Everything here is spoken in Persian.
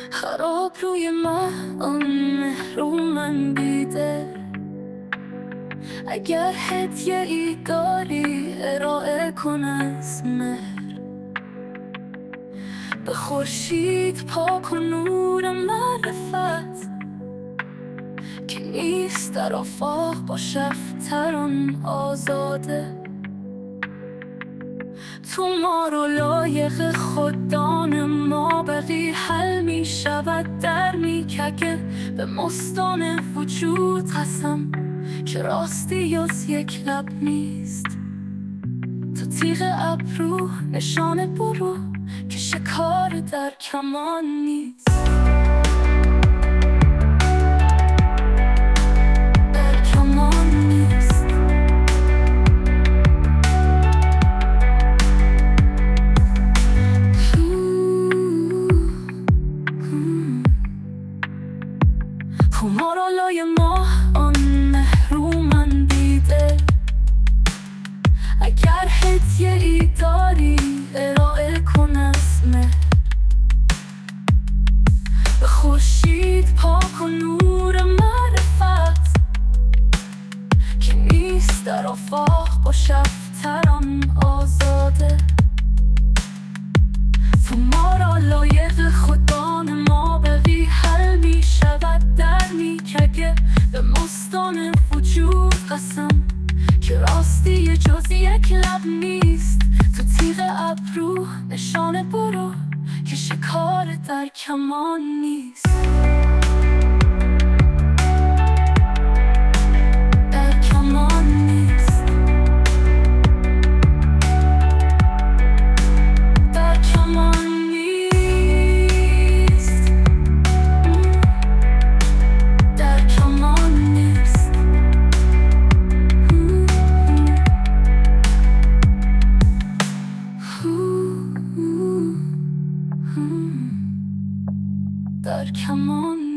خراب روی من محرومم بیده. اگر هدیه ای داری ارائه کن از مهر. به خورشید پاک و نور معرفت که نیست در آفاق با شفتران آزاده. تو ما رو لایق خوددان ما بقی حل می شود در میککه. به مستان وجود قسم که راستی از یک لب نیست. تو تیغ ابرو نشان برو که شکار در کمان نیست. خمارالای ما آن محرومن بیده. اگر هدیه ای داری ارائه کن از مهر. به خورشید پاک و نور معرفت که نیست در آفاق با شفتران آزاده. تو ما را لایق خودان ما بقی حل می شود در میککه. به مستان وجود قسم که راستی جز یک لب نیست. تو تیغ ابرو نشان برو که شکار در کمان نیست. در کمان